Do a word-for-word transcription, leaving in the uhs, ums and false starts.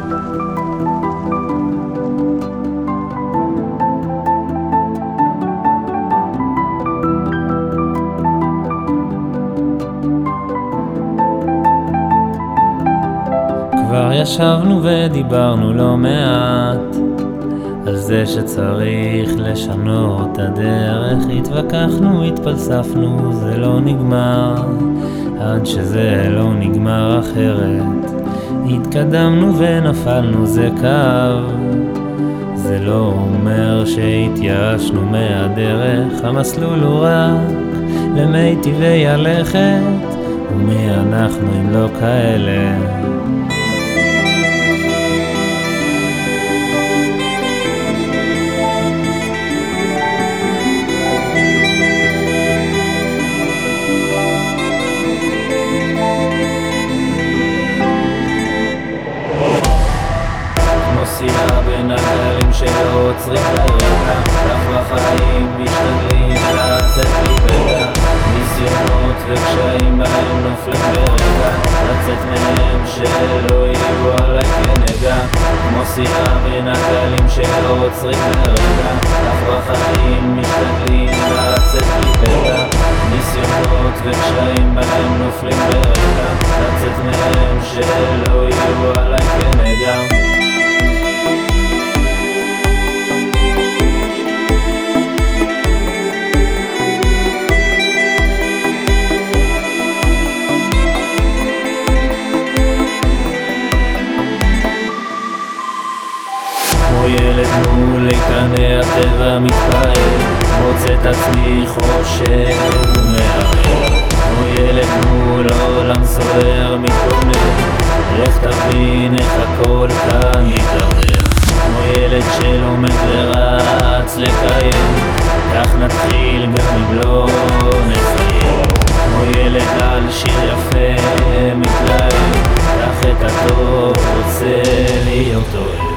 כבר ישבנו ודיברנו לא מעט על זה שצריך לשנות את הדרך. התווכחנו, התפלספנו, זה לא נגמר עד שזה לא נגמר אחרת. התקדמנו ונפלנו, זה קו, זה לא אומר שהתייאשנו מהדרך. המסלול הוא רק למיטיבי הלכת, ומי אנחנו אם לא כאלה? נוסע בין הגלים שלא עוצרים לרגע, כך בחיים משתדלים לצאת מפגע. ניסיונות וקשיים בהם נופלים ברגע, לצאת מהם שלא יהיו עלי כנגע. כמו סירה בין הגלים שלא עוצרים לרגע, כך בחיים משתדלים לצאת מפגע. ניסיונות וקשיים בהם נופלים ברגע, לצאת מהם שלא יהיו עלי כנגע. ילד מול איתני הטבע מתפעל, מוצא את עצמי חושב ומערער. כמו ילד מול העולם סוער מתבונן, לך תבין איך הכל כאן יתערער. כמו ילד שלומד ורץ לקיים, כך נתחיל גם אם לא נסיים. כמו ילד על שיר יפה מתלהב, כך את הטוב רוצה להיות טוב.